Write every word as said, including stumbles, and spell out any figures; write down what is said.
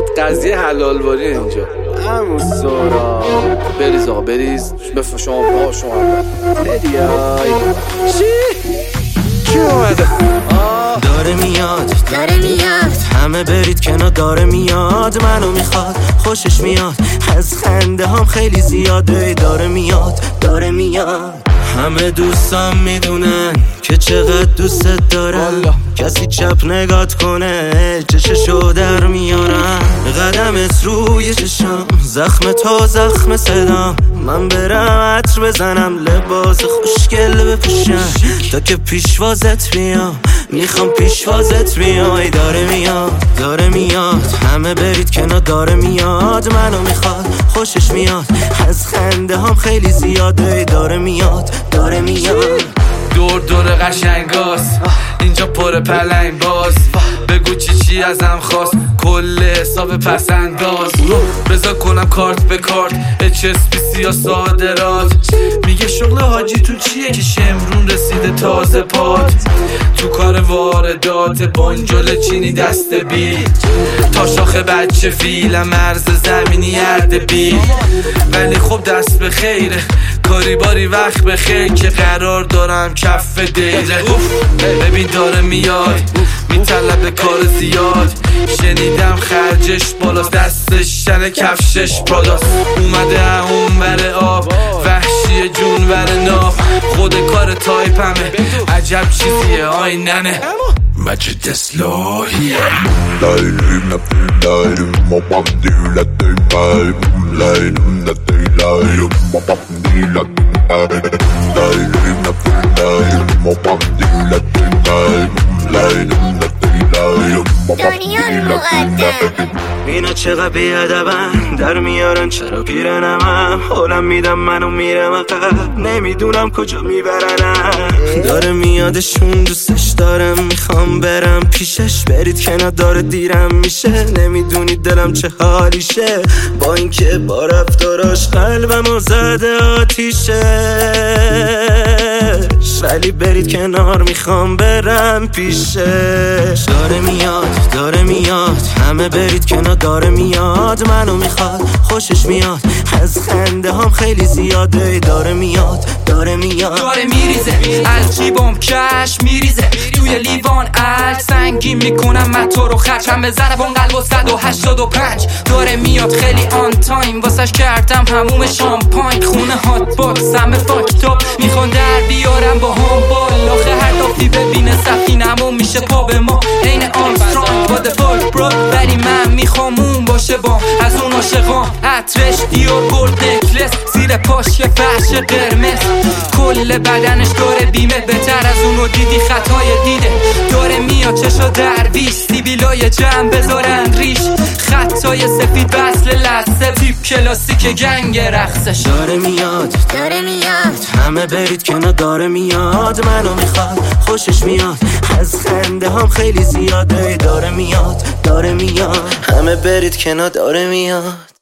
آقا قضیه حلال واری اینجا. همون سورا بریز آقا بریز. بفرم شما با شما بریای چی؟ کی اومده؟ داره میاد داره میاد همه برید کنار داره میاد منو میخواد خوشش میاد از خنده هم خیلی زیاده داره میاد داره میاد همه دوستان میدونن که چقدر دوستت دارم کسی چپ نگات کنه چششو در میارم قدمت روی چشم زخم تا زخم صدام من برم عطر بزنم لباس خوشگل بپوشم تا که پیشوازت بیام میخوام پیشوازت بیای داره میاد داره میاد همه برید کنار داره میاد منو میخواد خوشش میاد از خنده هم خیلی زیاده داره میاد داره میاد دور دور قشنگاست اینجا پر پلنگ باز بگو چی چی ازم خواست کل حساب پسنداز بذار کنم کارت به کارت اچ اس پی سی یا صادرات میگه شغل حاجی تو چیه که شمرون رسیده تازه پات تو کار واردات بنجل چینی دست بی تا شاخه بچه فیلم مرز زمینی ارد بی ولی خب دست به خیره کاری باری وقت به خیر که قرار دارم کف دیره ببین داره میاد میطلبه کار زیاد شنیدم خرجش بالاست دستش شن کفشش پراداست اومده اون بره آب وحشی جون بره ناف خود کار تایپمه عجب چیزیه آیننه Match deslahie Leilim na leilim Mopam dila dila Leilim na dila Mopam dila Leilim na leilim Mopam dila dila Leilim na dila Mopam dila اینا چقدر بیادبن در میارن چرا پیرنمم حالم میدم منو میرم عقب نمیدونم کجا میبرنم داره میادشون دوستش دارم میخوام برم پیشش برید کنار داره دیرم میشه نمیدونید دلم چه حالیشه با اینکه با رفتاراش قلبمو زده آتیشه ولی برید کنار میخوام برم پیشش داره میاد داره میاد همه برید کنار داره میاد منو میخواد خوشش میاد از خنده هم خیلی زیاده داره میاد داره میاد داره میریزه از جیبم کش میریزه توی لیوان عکس سنگین میکنم من تو رو خرج هم به ضربان قلب و صد و هشتاد و پنج داره میاد خیلی آن تایم واسش کردم هموم شامپاین خونه هات باکس همه فاکتاب میخوان در بیارم با هم بال آخه هر دافتی ببینه سفینمو میشه پا به ما این آمسترانگ با دفاک برو ولی من میخوام اون باشه با از اون عاشقام عطرش دیور گلد نکلس زیر پاش یه فرش قرمز کل بدنش داره بیمه بهتر از اونو دیدی خطای دیده داره میاد چشا درویش سیبیلای جمع بذارن ریش خطای سفید بسل لسه تیپ کلاسیک گنگ رقصش داره میاد داره میاد همه برید کنار داره میاد منو میخواد خوشش میاد از خنده هم خیلی زیاده داره میاد داره میاد همه برید کنار داره میاد